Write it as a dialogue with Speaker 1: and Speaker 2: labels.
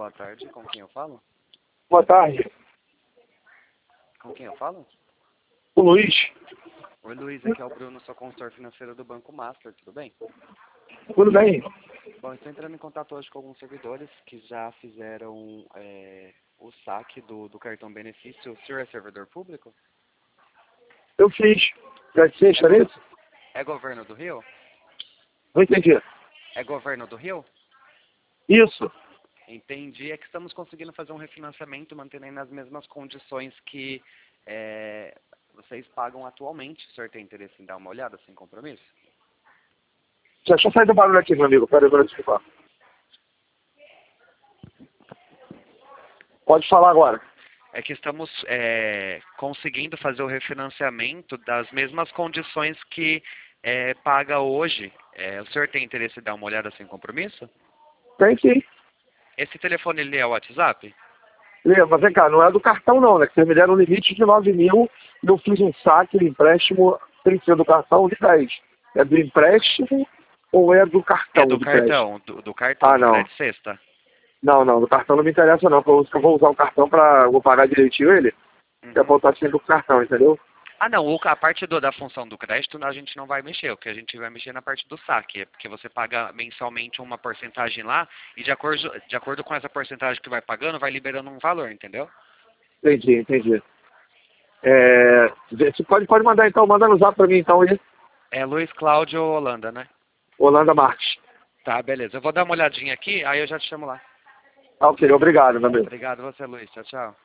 Speaker 1: boa tarde. Com quem eu falo?
Speaker 2: Boa tarde.
Speaker 1: Com quem eu falo?
Speaker 2: O Luiz.
Speaker 1: Oi, Luiz. Aqui é o Bruno, sou consultor financeiro do Banco Master. Tudo bem?
Speaker 2: Tudo bem?
Speaker 1: Bom, estou entrando em contato hoje com alguns servidores que já fizeram o saque do cartão benefício. O senhor é servidor público?
Speaker 2: Eu fiz. Já fez, é isso?
Speaker 1: É governo do Rio?
Speaker 2: Não entendi.
Speaker 1: É governo do Rio?
Speaker 2: Isso.
Speaker 1: Entendi. É que estamos conseguindo fazer um refinanciamento, mantendo aí nas mesmas condições que vocês pagam atualmente. O senhor tem interesse em dar uma olhada sem compromisso?
Speaker 2: Deixa eu sair do barulho aqui, meu amigo. Peraí, vou desculpar. Pode falar agora.
Speaker 1: É que estamos conseguindo fazer o refinanciamento das mesmas condições que paga hoje. O senhor tem interesse em dar uma olhada sem compromisso?
Speaker 2: Tem sim.
Speaker 1: Esse telefone ele é o WhatsApp?
Speaker 2: Mas vem cá, não é do cartão não, né? Que vocês me deram um limite de 9 mil e eu fiz um saque, um empréstimo, tem que ser do cartão de 10. É do empréstimo ou é do cartão?
Speaker 1: É do cartão, do cartão,
Speaker 2: Ah,
Speaker 1: do
Speaker 2: não.
Speaker 1: crédito sexta.
Speaker 2: Não, do cartão não me interessa não, porque eu vou usar o cartão vou pagar direitinho ele, e apontar sempre o cartão, entendeu?
Speaker 1: Ah, não, a parte da função do crédito a gente não vai mexer. O que a gente vai mexer é na parte do saque. É porque você paga mensalmente uma porcentagem lá e de acordo com essa porcentagem que vai pagando, vai liberando um valor, entendeu?
Speaker 2: Entendi. Você pode mandar então, manda no zap pra mim então aí.
Speaker 1: É Luiz Cláudio Holanda, né?
Speaker 2: Holanda Marques.
Speaker 1: Tá, beleza. Eu vou dar uma olhadinha aqui, aí eu já te chamo lá.
Speaker 2: Ok, obrigado, meu amigo.
Speaker 1: Obrigado você, Luiz. Tchau, tchau.